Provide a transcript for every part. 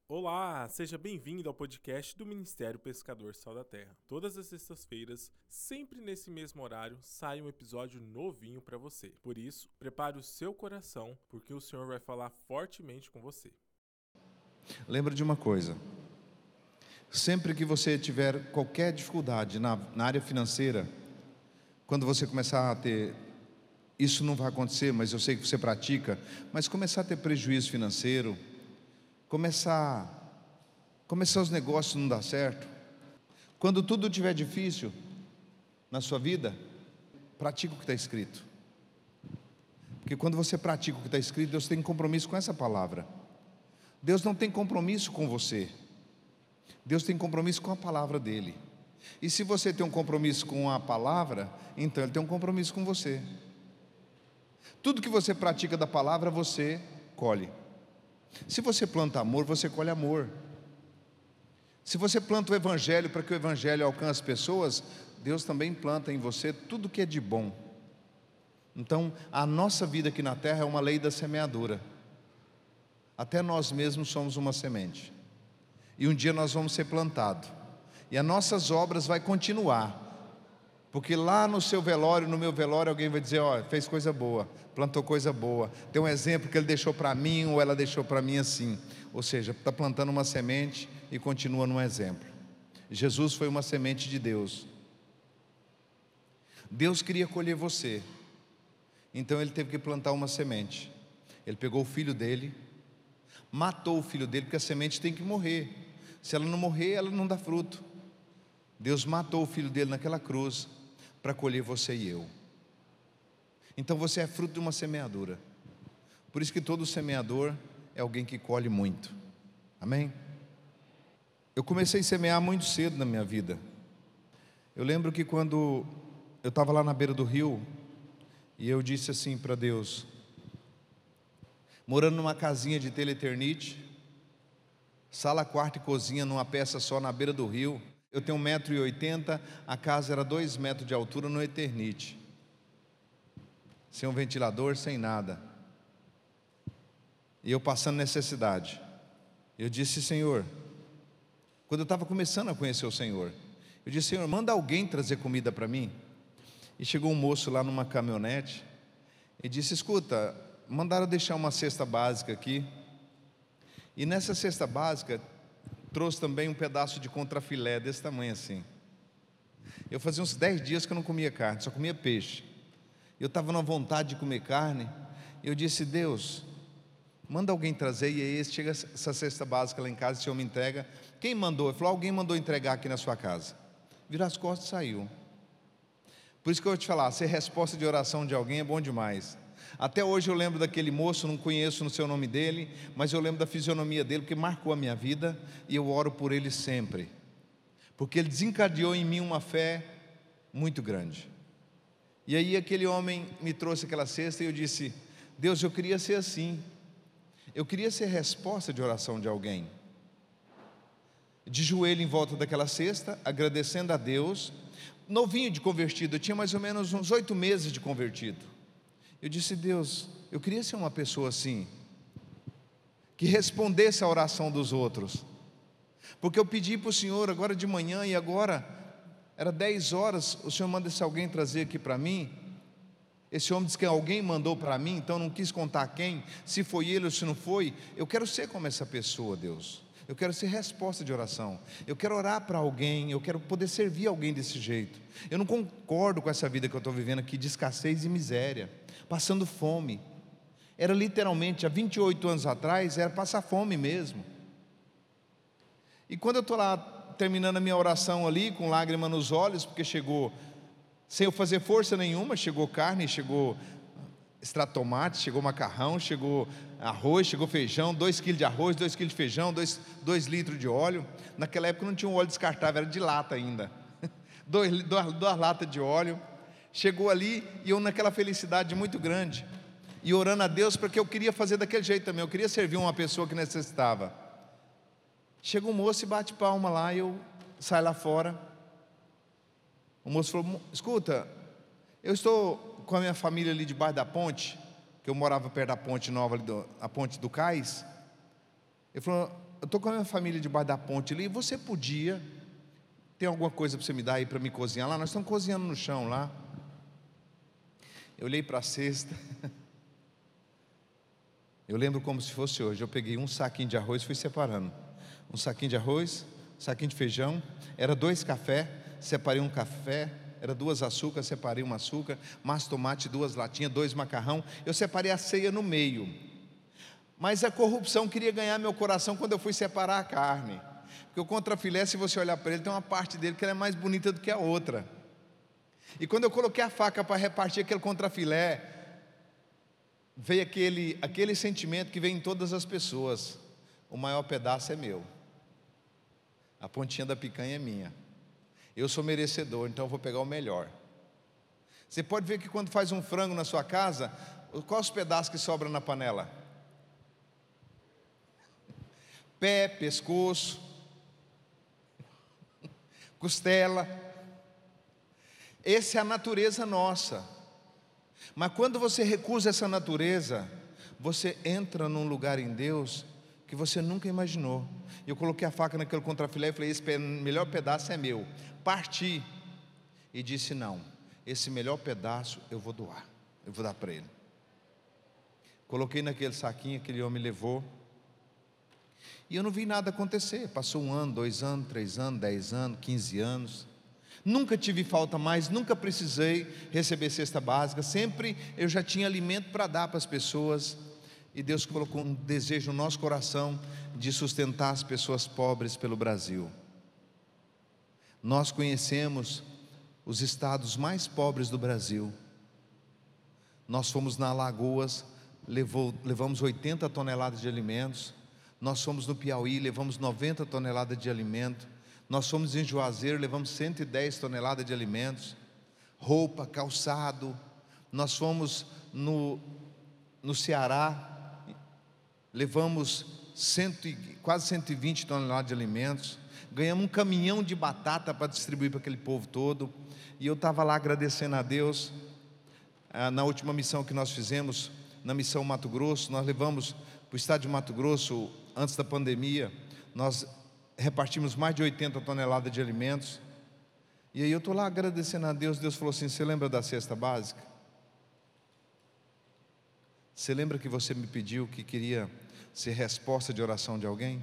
Olá, seja bem-vindo ao podcast do Ministério Pescador Sal da Terra. Todas as sextas-feiras, sempre nesse mesmo horário, sai um episódio novinho para você. Por isso, prepare o seu coração, porque o Senhor vai falar fortemente com você. Lembra de uma coisa: sempre que você tiver qualquer dificuldade na área financeira, quando você começar a ter, isso não vai acontecer, mas eu sei que você pratica, mas começar a ter prejuízo financeiro, começar os negócios não dar certo, quando tudo estiver difícil na sua vida, pratica o que está escrito, porque quando você pratica o que está escrito, Deus tem compromisso com essa palavra. Deus não tem compromisso com você, Deus tem compromisso com a palavra dele. E se você tem um compromisso com a palavra, então Ele tem um compromisso com você. Tudo que você pratica da palavra, você colhe. Se você planta amor, você colhe amor. Se você planta o evangelho para que o evangelho alcance pessoas, Deus também planta em você tudo que é de bom. Então, a nossa vida aqui na terra é uma lei da semeadura. Até nós mesmos somos uma semente. E um dia nós vamos ser plantados. E as nossas obras vai continuar. Porque lá no seu velório, no meu velório, alguém vai dizer: ó, fez coisa boa, plantou coisa boa. Tem um exemplo que ele deixou para mim, ou ela deixou para mim assim. Ou seja, está plantando uma semente e continua num exemplo. Jesus foi uma semente de Deus. Deus queria colher você, então Ele teve que plantar uma semente. Ele pegou o filho dele, matou o filho dele, porque a semente tem que morrer. Se ela não morrer, ela não dá fruto. Deus matou o filho dele naquela cruz para colher você e eu. Então você é fruto de uma semeadura. Por isso que todo semeador é alguém que colhe muito. Amém? Eu comecei a semear muito cedo na minha vida. Eu lembro que quando eu estava lá na beira do rio, e eu disse assim para Deus, morando numa casinha de tele-eternite, sala, quarto e cozinha numa peça só na beira do rio. Eu tenho 1,80 m, a casa era 2 metros de altura no Eternite, sem um ventilador, sem nada. E eu passando necessidade. Eu disse: Senhor, quando eu estava começando a conhecer o Senhor, eu disse: Senhor, manda alguém trazer comida para mim. E chegou um moço lá numa caminhonete e disse: escuta, mandaram deixar uma cesta básica aqui. E nessa cesta básica trouxe também um pedaço de contrafilé desse tamanho assim. Eu fazia uns 10 dias que eu não comia carne, só comia peixe. Eu estava na vontade de comer carne. Eu disse: Deus, manda alguém trazer. E aí chega essa cesta básica lá em casa, o Senhor me entrega. Quem mandou? Ele falou: alguém mandou entregar aqui na sua casa. Virou as costas e saiu. Por isso que eu vou te falar, ser resposta de oração de alguém é bom demais. Até hoje eu lembro daquele moço, não conheço no seu nome dele, mas eu lembro da fisionomia dele, porque marcou a minha vida, e eu oro por ele sempre, porque ele desencadeou em mim uma fé muito grande. E aí aquele homem me trouxe aquela cesta e eu disse: Deus, eu queria ser assim, eu queria ser resposta de oração de alguém, de joelho em volta daquela cesta, agradecendo a Deus, novinho de convertido, eu tinha mais ou menos uns 8 meses de convertido. Eu disse: Deus, eu queria ser uma pessoa assim, que respondesse à oração dos outros, porque eu pedi para o Senhor agora de manhã, e agora era 10 horas, o Senhor manda esse alguém trazer aqui para mim. Esse homem disse que alguém mandou para mim, então não quis contar quem, se foi ele ou se não foi. Eu quero ser como essa pessoa, Deus. Eu quero ser resposta de oração. Eu quero orar para alguém, eu quero poder servir alguém desse jeito. Eu não concordo com essa vida que eu estou vivendo aqui, de escassez e miséria, passando fome. Era literalmente, há 28 anos atrás, era passar fome mesmo. E quando eu estou lá terminando a minha oração ali, com lágrima nos olhos, porque chegou, sem eu fazer força nenhuma, chegou carne, chegou extrato de tomate, chegou macarrão, chegou arroz, chegou feijão, 2 quilos de arroz, 2 quilos de feijão, 2 litros de óleo. Naquela época não tinha um óleo descartável, era de lata ainda. 2 latas de óleo. Chegou ali e eu naquela felicidade muito grande, e orando a Deus, porque eu queria fazer daquele jeito também, eu queria servir uma pessoa que necessitava. Chega um moço e bate palma lá, e eu saio lá fora. O moço falou: escuta, eu estou com a minha família ali debaixo da ponte, que eu morava perto da ponte nova, a ponte do Cais. Ele falou: eu estou com a minha família debaixo da ponte ali, você podia, tem alguma coisa para você me dar aí para me cozinhar lá? Nós estamos cozinhando no chão lá. Eu olhei para a cesta, eu lembro como se fosse hoje, eu peguei um saquinho de arroz e fui separando. Um saquinho de arroz, um saquinho de feijão, era 2 cafés, separei um café, era 2 açúcar, separei um açúcar, mais tomate, 2 latinhas, 2 macarrão, eu separei a ceia no meio. Mas a corrupção queria ganhar meu coração quando eu fui separar a carne. Porque o contrafilé, se você olhar para ele, tem uma parte dele que ela é mais bonita do que a outra. E quando eu coloquei a faca para repartir aquele contrafilé, veio aquele sentimento que vem em todas as pessoas: o maior pedaço é meu, a pontinha da picanha é minha, eu sou merecedor, então eu vou pegar o melhor. Você pode ver que quando faz um frango na sua casa, quais os pedaços que sobram na panela? Pé, pescoço, costela. Essa é a natureza nossa. Mas quando você recusa essa natureza, você entra num lugar em Deus que você nunca imaginou. Eu coloquei a faca naquele contrafilé e falei: esse melhor pedaço é meu. Parti e disse: não, esse melhor pedaço eu vou doar, eu vou dar para ele. Coloquei naquele saquinho, aquele homem levou. E eu não vi nada acontecer. Passou 1 ano, 2 anos, 3 anos, 10 anos, 15 anos. Nunca tive falta mais, nunca precisei receber cesta básica. Sempre eu já tinha alimento para dar para as pessoas. E Deus colocou um desejo no nosso coração de sustentar as pessoas pobres pelo Brasil. Nós conhecemos os estados mais pobres do Brasil. Nós fomos na Alagoas, levamos 80 toneladas de alimentos. Nós fomos no Piauí, levamos 90 toneladas de alimento. Nós fomos em Juazeiro, levamos 110 toneladas de alimentos, roupa, calçado. Nós fomos no Ceará, levamos quase 120 toneladas de alimentos. Ganhamos um caminhão de batata para distribuir para aquele povo todo. E eu estava lá agradecendo a Deus. Na última missão que nós fizemos, na missão Mato Grosso, nós levamos para o estado de Mato Grosso, antes da pandemia, nós repartimos mais de 80 toneladas de alimentos. E aí eu estou lá agradecendo a Deus. Deus falou assim: você lembra da cesta básica? Você lembra que você me pediu que queria ser resposta de oração de alguém?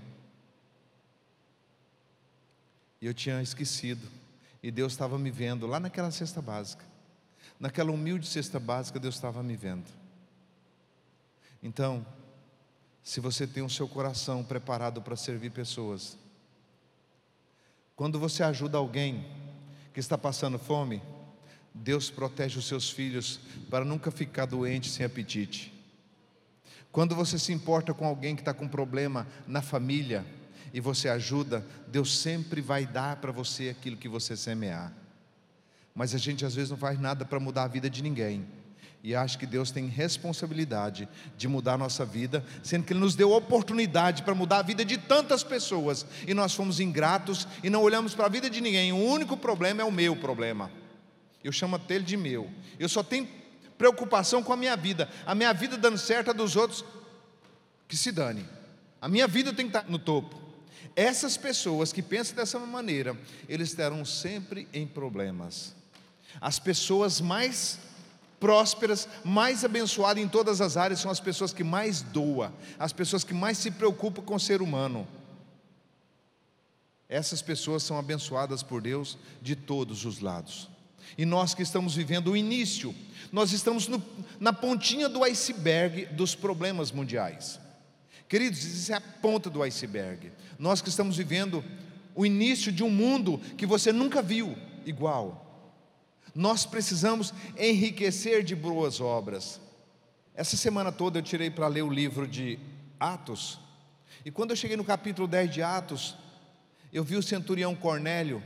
E eu tinha esquecido. E Deus estava me vendo lá naquela cesta básica. Naquela humilde cesta básica, Deus estava me vendo. Então, se você tem o seu coração preparado para servir pessoas, quando você ajuda alguém que está passando fome, Deus protege os seus filhos para nunca ficar doente sem apetite. Quando você se importa com alguém que está com problema na família e você ajuda, Deus sempre vai dar para você aquilo que você semear. Mas a gente às vezes não faz nada para mudar a vida de ninguém. E acho que Deus tem responsabilidade de mudar a nossa vida, sendo que Ele nos deu oportunidade para mudar a vida de tantas pessoas, e nós fomos ingratos e não olhamos para a vida de ninguém. O único problema é o meu problema. Eu chamo ele de meu. Eu só tenho preocupação com a minha vida dando certo, a dos outros que se dane. A minha vida tem que estar no topo. Essas pessoas que pensam dessa maneira, eles estarão sempre em problemas. As pessoas mais prósperas, mais abençoadas em todas as áreas, são as pessoas que mais doam, as pessoas que mais se preocupam com o ser humano. Essas pessoas são abençoadas por Deus de todos os lados. E nós que estamos vivendo o início, nós estamos na pontinha do iceberg dos problemas mundiais. Queridos, isso é a ponta do iceberg. Nós que estamos vivendo o início de um mundo que você nunca viu igual. Nós precisamos enriquecer de boas obras. Essa semana toda eu tirei para ler o livro de Atos. E quando eu cheguei no capítulo 10 de Atos, eu vi o centurião Cornélio,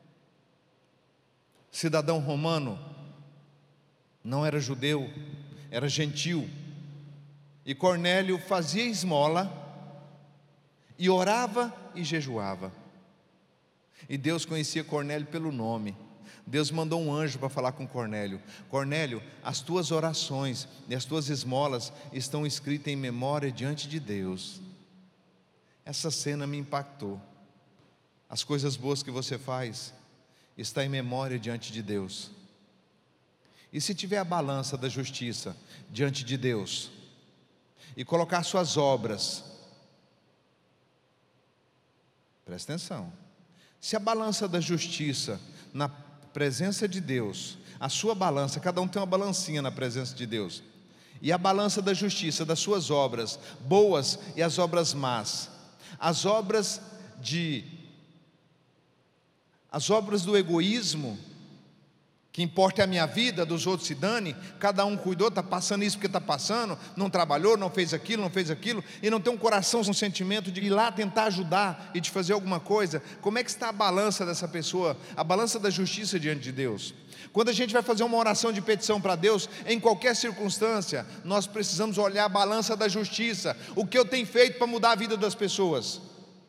cidadão romano, não era judeu, era gentil. E Cornélio fazia esmola, e orava e jejuava. E Deus conhecia Cornélio pelo nome. Deus mandou um anjo para falar com Cornélio: Cornélio, as tuas orações e as tuas esmolas estão escritas em memória diante de Deus. essa cena me impactou. As coisas boas que você faz está em memória diante de Deus. E se tiver a balança da justiça diante de Deus e colocar suas obras, presta atenção, se a balança da justiça na presença de Deus, a sua balança, cada um tem uma balancinha na presença de Deus, e a balança da justiça das suas obras boas e as obras más, as obras do egoísmo, que importa é a minha vida, dos outros se dane, cada um cuidou, está passando isso porque está passando, não trabalhou, não fez aquilo, e não tem um coração, um sentimento de ir lá tentar ajudar e de fazer alguma coisa. Como é que está a balança dessa pessoa, a balança da justiça diante de Deus? Quando a gente vai fazer uma oração de petição para Deus, em qualquer circunstância, nós precisamos olhar a balança da justiça. O que eu tenho feito para mudar a vida das pessoas?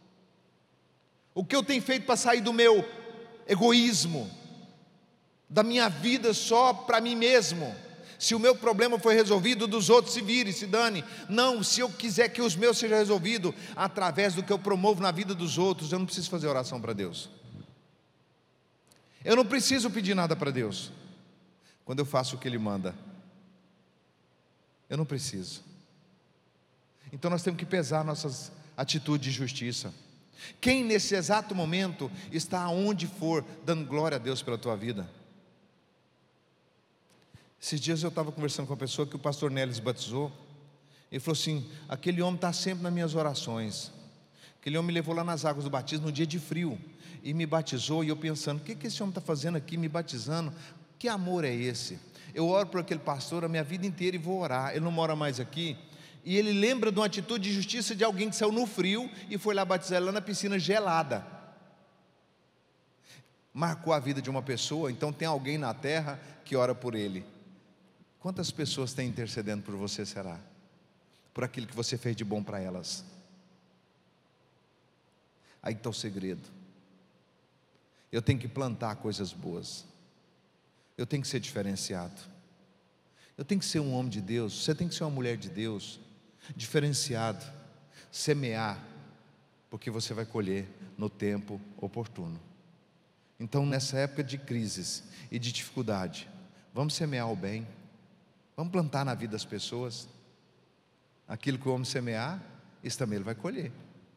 O que eu tenho feito para sair do meu egoísmo, da minha vida só para mim mesmo? Se o meu problema foi resolvido, dos outros se vire, se dane. Não, se eu quiser que os meus sejam resolvidos através do que eu promovo na vida dos outros, eu não preciso fazer oração para Deus. Eu não preciso pedir nada para Deus. Quando eu faço o que Ele manda, eu não preciso. Então nós temos que pesar nossas atitudes de justiça. Quem nesse exato momento está aonde for dando glória a Deus pela tua vida? Esses dias eu estava conversando com uma pessoa que o pastor Nélis batizou. Ele falou assim: aquele homem está sempre nas minhas orações. Aquele homem me levou lá nas águas do batismo num dia de frio e me batizou, e eu pensando, o que esse homem está fazendo aqui me batizando? Que amor é esse? Eu oro por aquele pastor a minha vida inteira e vou orar. Ele não mora mais aqui, e ele lembra de uma atitude de justiça de alguém que saiu no frio e foi lá batizar lá na piscina gelada. Marcou a vida de uma pessoa. Então tem alguém na terra que ora por ele. Quantas pessoas têm intercedendo por você, será? Por aquilo que você fez de bom para elas. Aí está o segredo. Eu tenho que plantar coisas boas. Eu tenho que ser diferenciado. Eu tenho que ser um homem de Deus. Você tem que ser uma mulher de Deus, diferenciado. Semear, porque você vai colher no tempo oportuno. Então, nessa época de crises e de dificuldade, vamos semear o bem. Vamos plantar na vida das pessoas. Aquilo que o homem semear, isso também ele vai colher.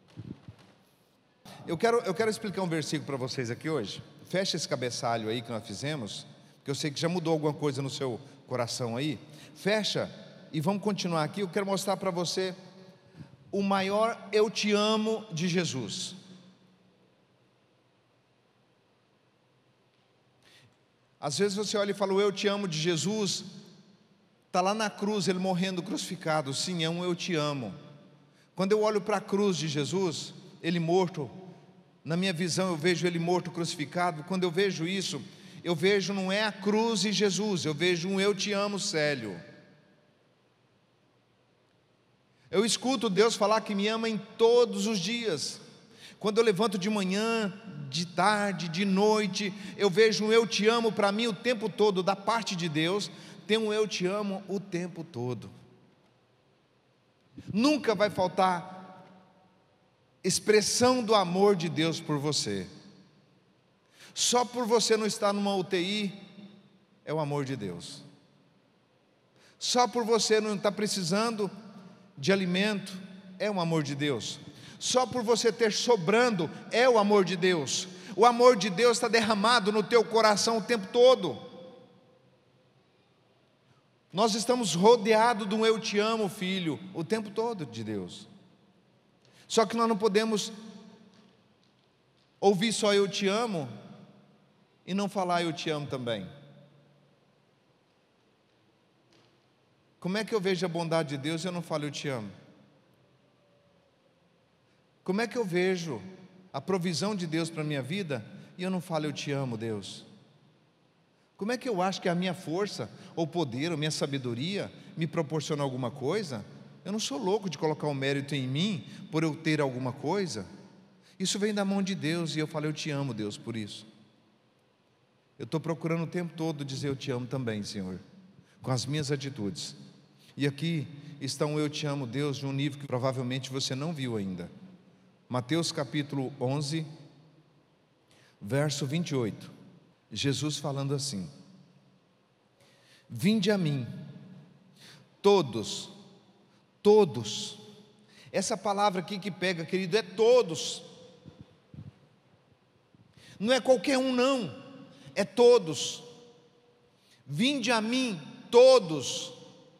Eu quero explicar um versículo para vocês aqui hoje. Fecha esse cabeçalho aí que nós fizemos, porque eu sei que já mudou alguma coisa no seu coração aí. Fecha e vamos continuar aqui. Eu quero mostrar para você o maior eu te amo de Jesus. Às vezes você olha e fala, o eu te amo de Jesus está lá na cruz, ele morrendo crucificado. Sim, é um eu te amo. Quando eu olho para a cruz de Jesus, ele morto, na minha visão eu vejo ele morto crucificado. Quando eu vejo isso, eu vejo não é a cruz e Jesus, eu vejo um eu te amo sério. Eu escuto Deus falar que me ama em todos os dias. Quando eu levanto de manhã, de tarde, de noite, eu vejo um eu te amo para mim o tempo todo, da parte de Deus. Tem um eu te amo o tempo todo. Nunca vai faltar expressão do amor de Deus por você. Só por você não estar numa UTI é o amor de Deus. Só por você não estar precisando de alimento é o amor de Deus. Só por você ter sobrando é o amor de Deus. O amor de Deus está derramado no teu coração o tempo todo. Nós estamos rodeados de um eu te amo, filho, o tempo todo de Deus. Só que nós não podemos ouvir só eu te amo e não falar eu te amo também. Como é que eu vejo a bondade de Deus e eu não falo eu te amo? Como é que eu vejo a provisão de Deus para a minha vida e eu não falo eu te amo, Deus? Como é que eu acho que a minha força, ou poder, ou minha sabedoria me proporciona alguma coisa? Eu não sou louco de colocar o mérito em mim por eu ter alguma coisa. Isso vem da mão de Deus e eu falo eu te amo, Deus, por isso. Eu estou procurando o tempo todo dizer eu te amo também, Senhor, com as minhas atitudes. E aqui está um eu te amo, Deus, de um nível que provavelmente você não viu ainda. Mateus capítulo 11, verso 28. Jesus falando assim: vinde a mim, todos, todos. Essa palavra aqui que pega, querido, é todos. Não é qualquer um, não, é todos. Vinde a mim, todos.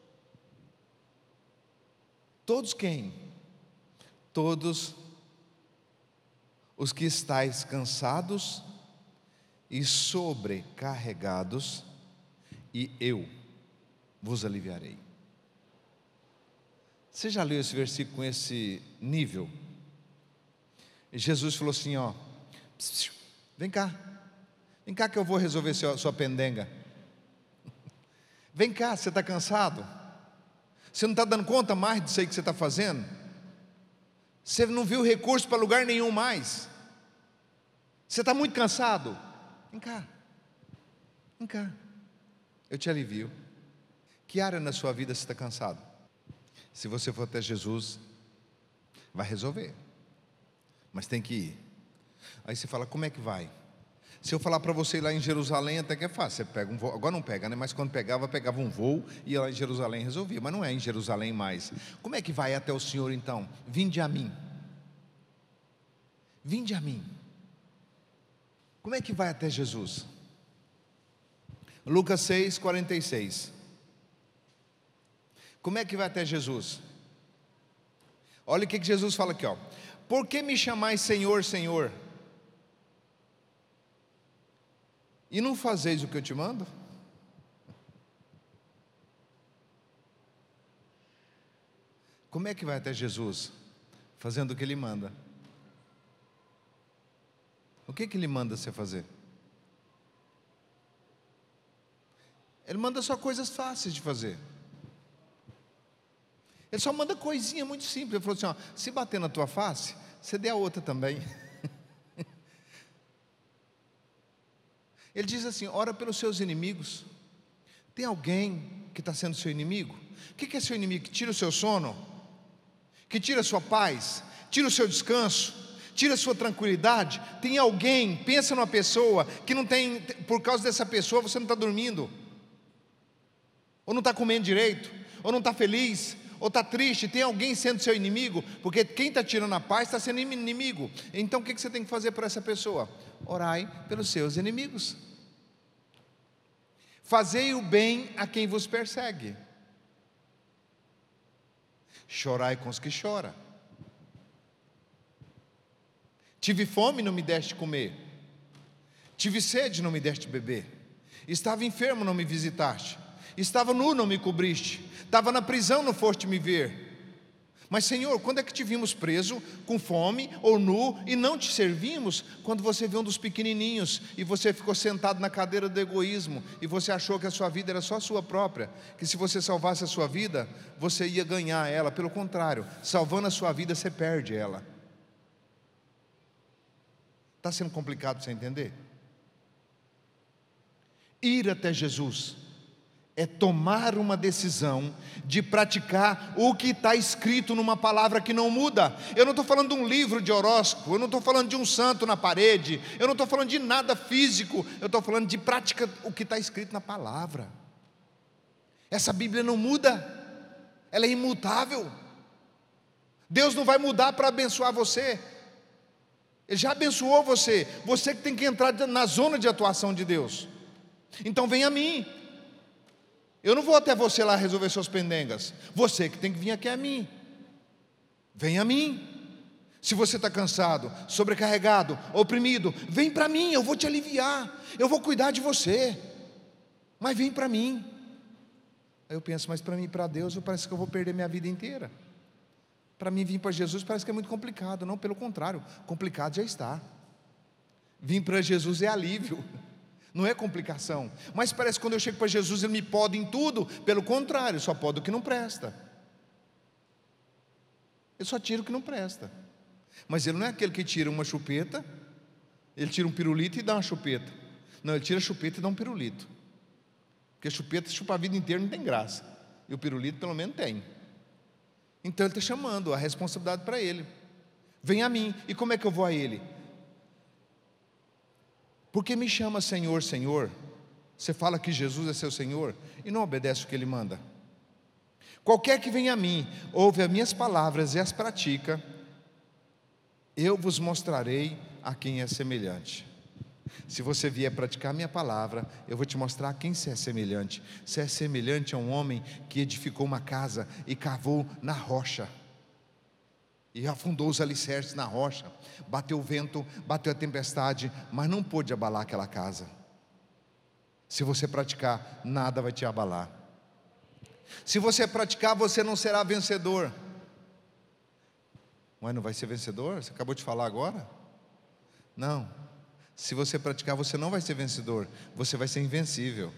Todos quem? Todos os que estáis cansados e sobrecarregados, e eu vos aliviarei. Você já leu esse versículo com esse nível? Jesus falou assim, ó, vem cá que eu vou resolver sua pendenga. Vem cá, você está cansado? Você não está dando conta mais disso aí que você está fazendo? Você não viu recurso para lugar nenhum mais? Você está muito cansado? Vem cá, eu te alivio. Que área na sua vida você está cansado? Se você for até Jesus, vai resolver, mas tem que ir. Aí você fala, como é que vai? Se eu falar para você ir lá em Jerusalém, até que é fácil, você pega um voo, agora não pega, né? Mas quando pegava um voo, ia lá em Jerusalém e resolvia, mas não é em Jerusalém mais. Como é que vai até o Senhor então? Vinde a mim. Vinde a mim. Como é que vai até Jesus? Lucas 6, 46. Como é que vai até Jesus? Olha o que Jesus fala aqui, ó. Por que me chamais Senhor, Senhor, e não fazeis o que eu te mando? Como é que vai até Jesus? Fazendo o que Ele manda. O que Ele manda você fazer? Ele manda só coisas fáceis de fazer. Ele só manda coisinha muito simples. Ele falou assim, ó, se bater na tua face, você dê a outra também. Ele diz assim, ora pelos seus inimigos. Tem alguém que está sendo seu inimigo? O que é seu inimigo? Que tira o seu sono? Que tira a sua paz? Tira o seu descanso? Tira a sua tranquilidade? Tem alguém, pensa numa pessoa que não tem, por causa dessa pessoa você não está dormindo, ou não está comendo direito, ou não está feliz, ou está triste. Tem alguém sendo seu inimigo? Porque quem está tirando a paz está sendo inimigo. Então o que você tem que fazer para essa pessoa? Orai pelos seus inimigos. Fazei o bem a quem vos persegue. Chorai com os que choram. Tive fome, não me deste comer. Tive sede, não me deste beber. Estava enfermo, não me visitaste. Estava nu, não me cobriste. Estava na prisão, não foste me ver. Mas Senhor, quando é que te vimos preso, com fome ou nu, e não te servimos? Quando você viu um dos pequenininhos, e você ficou sentado na cadeira do egoísmo, e você achou que a sua vida era só sua própria, que se você salvasse a sua vida, você ia ganhar ela. Pelo contrário, salvando a sua vida, você perde ela. Está sendo complicado para você entender? Ir até Jesus é tomar uma decisão de praticar o que está escrito numa palavra que não muda. Eu não estou falando de um livro de horóscopo, eu não estou falando de um santo na parede, eu não estou falando de nada físico, eu estou falando de prática o que está escrito na palavra. Essa Bíblia não muda, ela é imutável. Deus não vai mudar para abençoar você. Ele já abençoou você, você que tem que entrar na zona de atuação de Deus. Então vem a mim. Eu não vou até você lá resolver suas pendengas. Você que tem que vir aqui a mim. Vem a mim. Se você está cansado, sobrecarregado, oprimido, vem para mim, eu vou te aliviar. Eu vou cuidar de você. Mas vem para mim. Aí eu penso, mas para mim, para Deus, parece que eu vou perder minha vida inteira. Para mim vir para Jesus parece que é muito complicado. Não, pelo contrário, complicado já está. Vir para Jesus é alívio, não é complicação. Mas parece que quando eu chego para Jesus Ele me poda em tudo. Pelo contrário, só poda o que não presta. Ele só tira o que não presta. Mas Ele não é aquele que tira uma chupeta, Ele tira um pirulito e dá uma chupeta. Não, Ele tira a chupeta e dá um pirulito. Porque a chupeta chupa a vida inteira, não tem graça. E o pirulito pelo menos tem. Então Ele está chamando a responsabilidade para Ele. Vem a mim. E como é que eu vou a Ele? Porque me chama Senhor, Senhor. Você fala que Jesus é seu Senhor e não obedece o que Ele manda. Qualquer que venha a mim, ouve as minhas palavras e as pratica, eu vos mostrarei a quem é semelhante. Se você vier praticar a minha palavra, eu vou te mostrar a quem você é semelhante. Você é semelhante a um homem que edificou uma casa e cavou na rocha, e afundou os alicerces na rocha. Bateu o vento, bateu a tempestade, mas não pôde abalar aquela casa. Se você praticar, nada vai te abalar. Se você praticar, você não será vencedor. Mas não vai ser vencedor? Você acabou de falar agora? Não. Se você praticar, você não vai ser vencedor. Você vai ser invencível.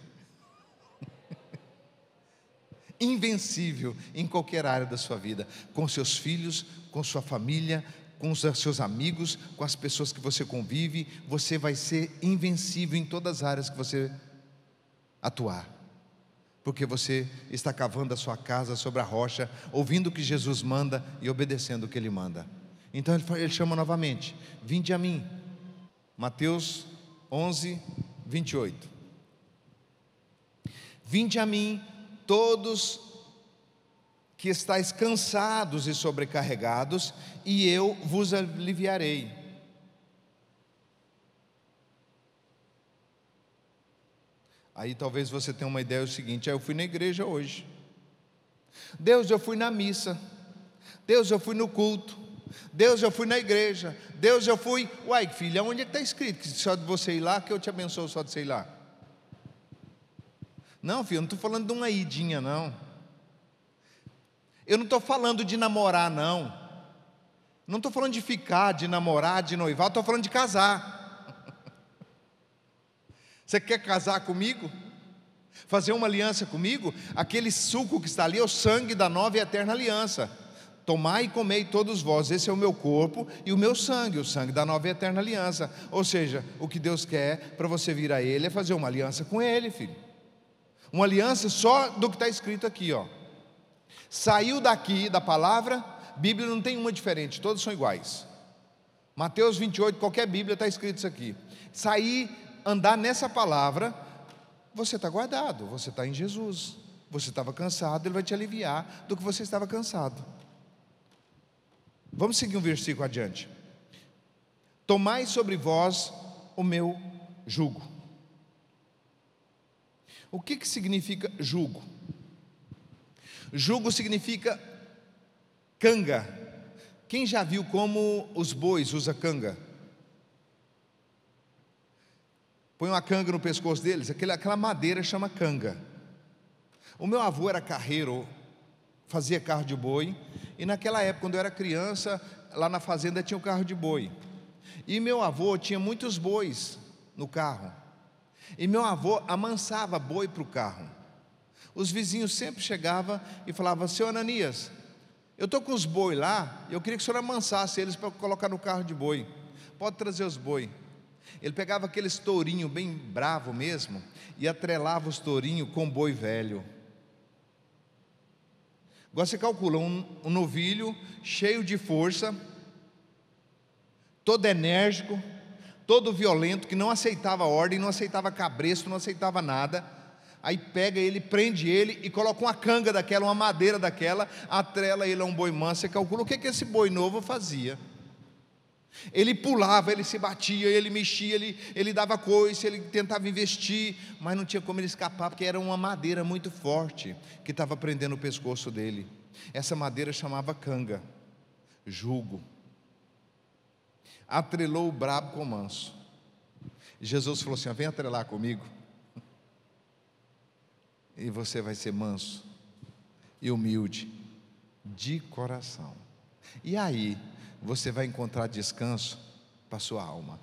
Invencível em qualquer área da sua vida. Com seus filhos, com sua família, com os seus amigos, com as pessoas que você convive. Você vai ser invencível em todas as áreas que você atuar. Porque você está cavando a sua casa sobre a rocha, ouvindo o que Jesus manda e obedecendo o que Ele manda. Então Ele chama novamente: vinde a mim. Mateus 11, 28. Vinde a mim, todos que estáis cansados e sobrecarregados, e eu vos aliviarei. Aí talvez você tenha uma ideia, é o seguinte: eu fui na igreja hoje, Deus, eu fui na missa, Deus, eu fui no culto, Deus, eu fui na igreja, Deus, eu fui. Uai, filha, onde é que está escrito que só de você ir lá, que eu te abençoo só de você ir lá? Não, filho, eu não estou falando de uma idinha, não. Eu não estou falando de namorar, não. Não estou falando de ficar, de namorar, de noivar, estou falando de casar. Você quer casar comigo? Fazer uma aliança comigo? Aquele suco que está ali é o sangue da nova e eterna aliança. Tomai e comei todos vós, esse é o meu corpo e o meu sangue, o sangue da nova e eterna aliança. Ou seja, o que Deus quer para você vir a Ele é fazer uma aliança com Ele, filho. Uma aliança só do que está escrito aqui, ó. Saiu daqui da palavra, Bíblia não tem uma diferente, todas são iguais. Mateus 28, qualquer Bíblia está escrito isso aqui. Sair, andar nessa palavra, você está guardado, você está em Jesus. Você estava cansado, Ele vai te aliviar do que você estava cansado. Vamos seguir um versículo adiante. Tomai sobre vós o meu jugo. O que significa jugo? Jugo significa canga. Quem já viu como os bois usam canga? Põe uma canga no pescoço deles, aquela madeira chama canga. O meu avô era carreiro, fazia carro de boi, e naquela época, quando eu era criança, lá na fazenda tinha um carro de boi. E meu avô tinha muitos bois no carro. E meu avô amansava boi para o carro. Os vizinhos sempre chegavam e falavam: seu Ananias, eu estou com os boi lá, eu queria que o senhor amansasse eles para colocar no carro de boi. Pode trazer os boi. Ele pegava aqueles tourinhos bem bravo mesmo e atrelava os tourinhos com boi velho. Agora você calcula um novilho cheio de força, todo enérgico, todo violento, que não aceitava ordem, não aceitava cabresto, não aceitava nada. Aí pega ele, prende ele e coloca uma canga daquela, uma madeira daquela, atrela ele a um boi manso. Você calcula o que esse boi novo fazia. Ele pulava, ele se batia, ele mexia, ele dava coice, ele tentava investir, mas não tinha como ele escapar, porque era uma madeira muito forte que estava prendendo o pescoço dele. Essa madeira chamava canga, jugo. Atrelou o brabo com o manso. Jesus falou assim: vem atrelar comigo, e você vai ser manso e humilde de coração. E aí você vai encontrar descanso para a sua alma.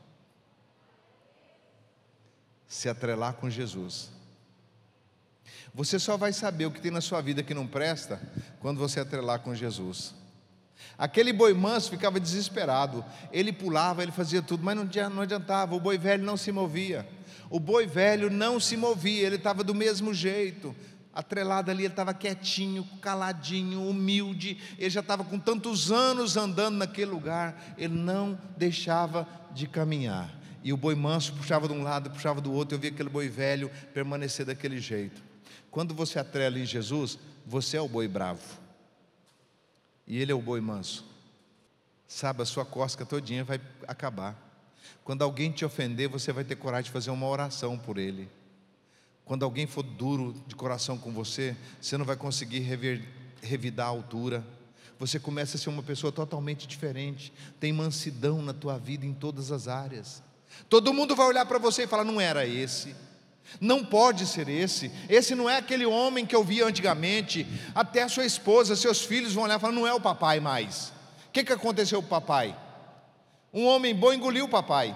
Se atrelar com Jesus. Você só vai saber o que tem na sua vida que não presta quando você atrelar com Jesus. Aquele boi manso ficava desesperado. Ele pulava, ele fazia tudo, mas não adiantava. O boi velho não se movia. O boi velho não se movia, ele estava do mesmo jeito. atrelado ali, ele estava quietinho, caladinho, humilde. Ele já estava com tantos anos andando naquele lugar, ele não deixava de caminhar. E o boi manso puxava de um lado, puxava do outro. Eu via aquele boi velho permanecer daquele jeito. Quando você atrela em Jesus, você é o boi bravo e ele é o boi manso. Sabe, a sua cosca todinha vai acabar. Quando alguém te ofender, você vai ter coragem de fazer uma oração por ele. Quando alguém for duro de coração com você, você não vai conseguir revidar a altura. Você começa a ser uma pessoa totalmente diferente. Tem mansidão na tua vida em todas as áreas. Todo mundo vai olhar para você e falar: não era esse, não pode ser esse não é aquele homem que eu via antigamente. Até a sua esposa, seus filhos vão olhar e falar: não é o papai mais. O que aconteceu com o papai? Um homem bom engoliu o papai.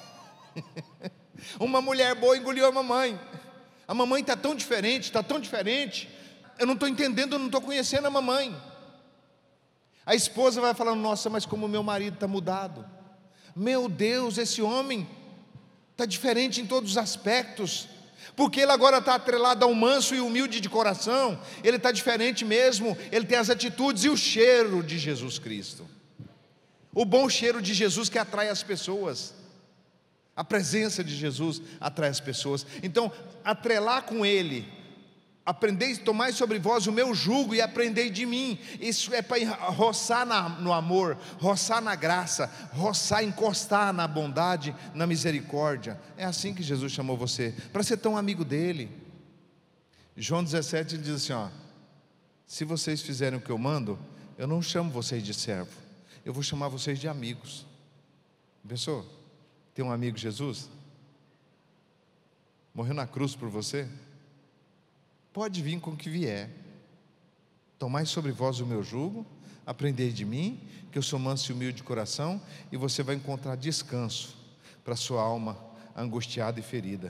Uma mulher boa engoliu a mamãe. A mamãe está tão diferente, eu não estou entendendo, eu não estou conhecendo a mamãe. A esposa vai falando: nossa, mas como meu marido está mudado. Meu Deus, esse homem está diferente em todos os aspectos, porque ele agora está atrelado ao manso e humilde de coração. Ele está diferente mesmo, ele tem as atitudes e o cheiro de Jesus Cristo. O bom cheiro de Jesus que atrai as pessoas. A presença de Jesus atrai as pessoas. Então, atrelar com Ele, aprendei, tomai sobre vós o meu jugo e aprendei de mim. Isso é para roçar no amor, roçar na graça, roçar, encostar na bondade, na misericórdia. É assim que Jesus chamou você, para ser tão amigo dele. João 17, ele diz assim, ó: se vocês fizerem o que eu mando, eu não chamo vocês de servo, eu vou chamar vocês de amigos. Pensou? Tem um amigo Jesus? Morreu na cruz por você? Pode vir com o que vier. Tomai sobre vós o meu jugo, aprendei de mim, que eu sou manso e humilde de coração, e você vai encontrar descanso para a sua alma angustiada e ferida.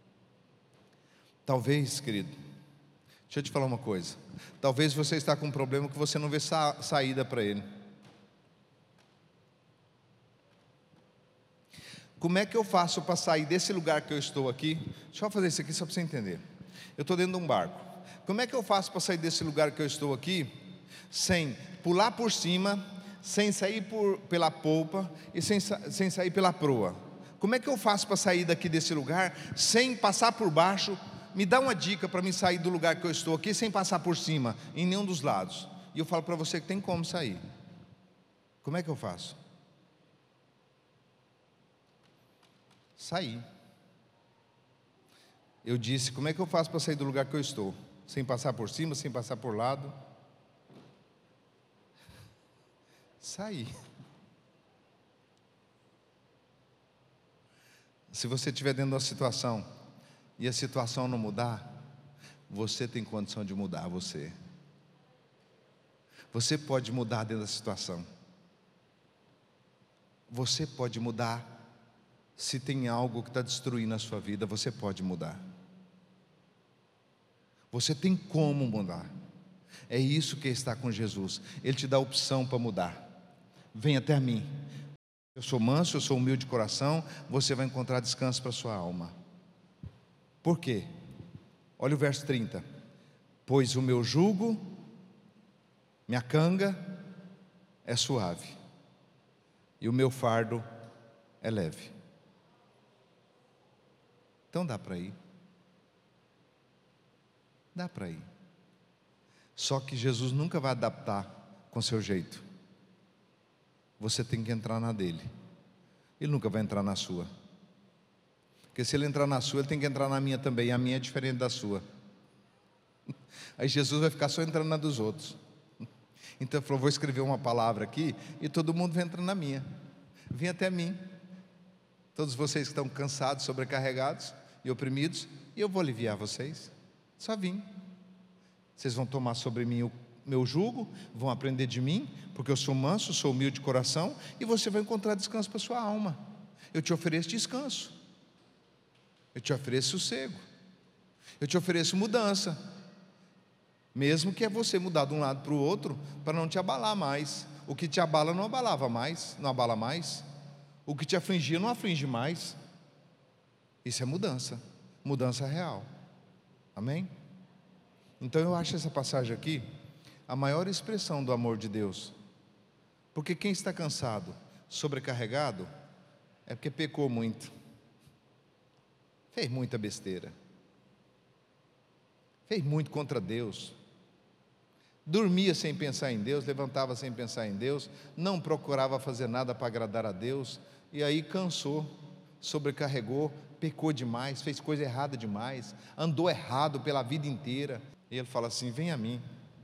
Talvez, querido, deixa eu te falar uma coisa. Talvez você está com um problema que você não vê saída para ele. Como é que eu faço para sair desse lugar que eu estou aqui? Deixa eu fazer isso aqui só para você entender. Eu estou dentro de um barco. Como é que eu faço para sair desse lugar que eu estou aqui, sem pular por cima, sem sair pela polpa e sem sair pela proa? Como é que eu faço para sair daqui desse lugar, sem passar por baixo? Me dá uma dica para mim sair do lugar que eu estou aqui, sem passar por cima, em nenhum dos lados. E eu falo para você que tem como sair. Como é que eu faço? Sair. Eu disse: como é que eu faço para sair do lugar que eu estou? Sem passar por cima, sem passar por lado. Sair. Se você estiver dentro de uma situação e a situação não mudar, você tem condição de mudar você. Você pode mudar dentro da situação. Você pode mudar. Se tem algo que está destruindo a sua vida, você pode mudar. Você tem como mudar. É isso que está com Jesus. Ele te dá a opção para mudar. Vem até mim. Eu sou manso, eu sou humilde de coração. Você vai encontrar descanso para a sua alma. Por quê? Olha o verso 30. Pois o meu jugo, minha canga é suave, e o meu fardo é leve. Então dá para ir. Dá para ir. Só que Jesus nunca vai adaptar com seu jeito. Você tem que entrar na dele. Ele nunca vai entrar na sua. Porque se ele entrar na sua, ele tem que entrar na minha também. A minha é diferente da sua. Aí Jesus vai ficar só entrando na dos outros. Então ele falou: vou escrever uma palavra aqui e todo mundo vai entrar na minha. Vem até mim. Todos vocês que estão cansados, sobrecarregados e oprimidos, e eu vou aliviar vocês. Só vim. Vocês vão tomar sobre mim o meu jugo, vão aprender de mim, porque eu sou manso, sou humilde de coração, e você vai encontrar descanso para a sua alma. Eu te ofereço descanso. Eu te ofereço sossego. Eu te ofereço mudança. Mesmo que é você mudar de um lado para o outro, para não te abalar mais. O que te abala não abalava mais, não abala mais. O que te afligia não aflige mais. Isso é mudança, mudança real. Amém? Então eu acho essa passagem aqui a maior expressão do amor de Deus. Porque quem está cansado, sobrecarregado, é porque pecou muito, fez muita besteira, fez muito contra Deus, dormia sem pensar em Deus, levantava sem pensar em Deus, não procurava fazer nada para agradar a Deus, e aí cansou, sobrecarregou, pecou demais, fez coisa errada demais, andou errado pela vida inteira. E ele fala assim: vem a mim.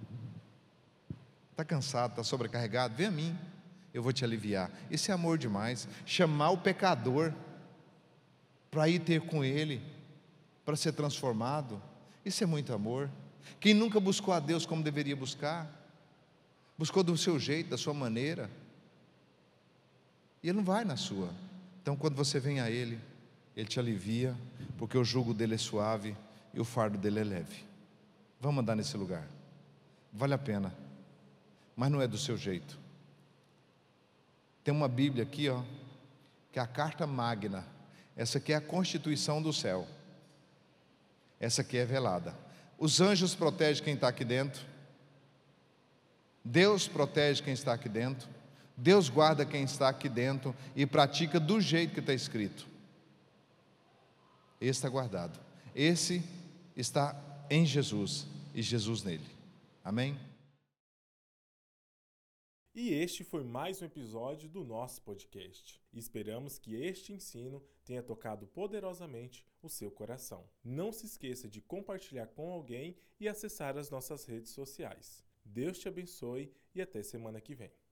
Está cansado, está sobrecarregado? Vem a mim, eu vou te aliviar. Isso é amor demais. Chamar o pecador para ir ter com ele, para ser transformado, isso é muito amor. Quem nunca buscou a Deus como deveria buscar, buscou do seu jeito, da sua maneira, e Ele não vai na sua. Então quando você vem a Ele, Ele te alivia, porque o jugo dele é suave e o fardo dele é leve. Vamos andar nesse lugar, vale a pena, mas não é do seu jeito. Tem uma Bíblia aqui, ó, que é a carta magna. Essa aqui é a constituição do céu. Essa aqui é velada. Os anjos protegem quem está aqui dentro, Deus protege quem está aqui dentro, Deus guarda quem está aqui dentro e pratica do jeito que está escrito. Esse está guardado, esse está em Jesus e Jesus nele. Amém? E este foi mais um episódio do nosso podcast. Esperamos que este ensino tenha tocado poderosamente o seu coração. Não se esqueça de compartilhar com alguém e acessar as nossas redes sociais. Deus te abençoe e até semana que vem.